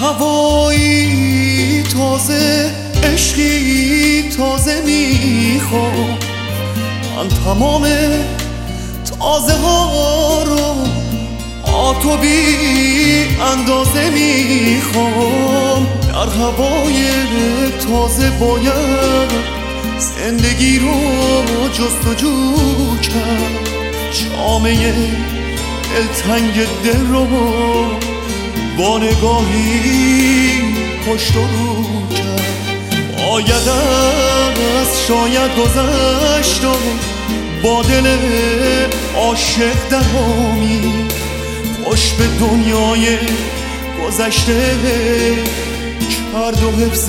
هوایی تازه، عشقی تازه میخوام. من تمام تازه ها رو آتو بی اندازه میخوام. در هوای تازه باید زندگی رو جستجو کرد، جامعه دلتنگ دل رو با نگاهی پشت رو کرد. باید از شاید گذشت و با دل عاشق درآمید، خوش به دنیای گذشته کرد و حفظ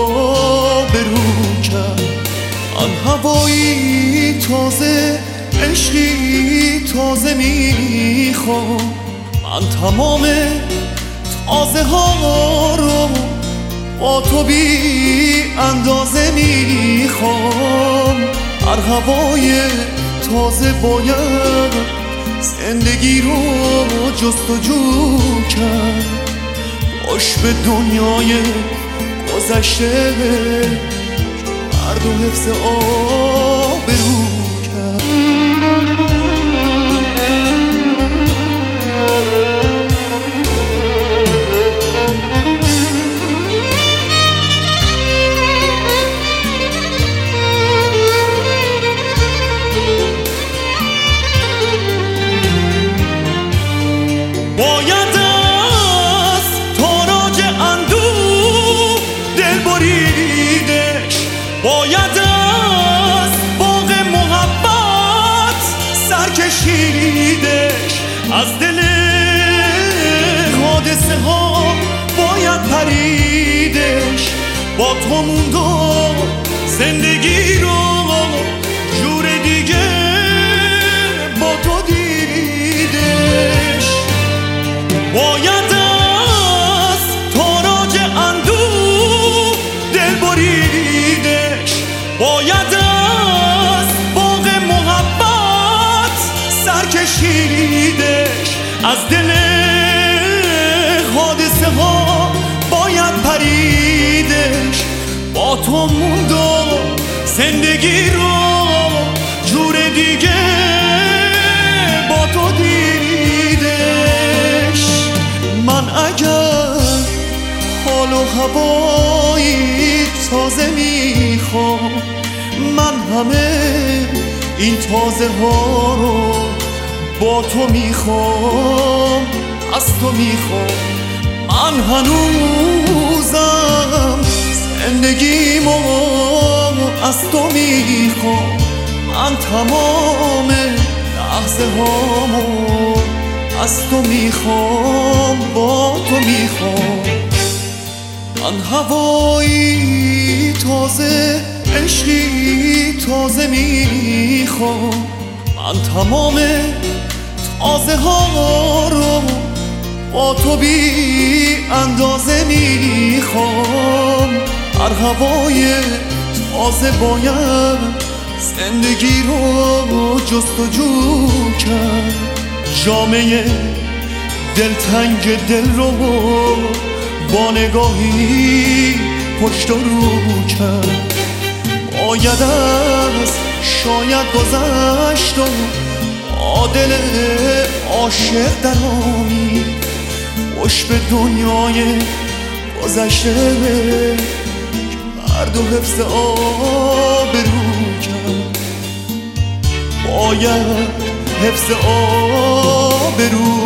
آبرو کرد. آن هوایی تازه، عشقی تازه میخوام. من تمام تازه ها رو با تو بی اندازه میخوام. هر هوای تازه باید زندگی رو جستجو کرد، خوش به دنیای گذشته کرد و حفظ آبرو کرد. باید از تاراج اندوه دل بریدش، باید از باغ محبت سر کشیدش، از دل حادثه ها باید پریدش. با تو موندم زندگی رو جور دیگه با تو دیدش. باید از تاراج اندوه دل بریدش، باید از باغ محبت سر کشیدش، از دل حادثه ها باید پریدش. با تو موندم زندگی رو جور دیگه با تو دیدش. من اگر حال و هوایی تازه میخوام، من همه این تازه ها رو با تو میخوام، از تو میخوام. من هنوزم زندگیمو از تو میخوام. من تمام لحظه هامو از تو میخوام، با تو میخوام. من هوایی تازه، عشقی تازه میخوام. من تمام تازه ها رو با تو بی اندازه میخوام. هر هوای تازه باید زندگی رو جستجو کرد، جامعه دلتنگ دل رو با نگاهی پشت رو کرد. باید از شاید گذشت و با دل عاشق درآمید، خوش به دنیای گذشته کرد و حفظ آبرو کرد. باید حفظ آبرو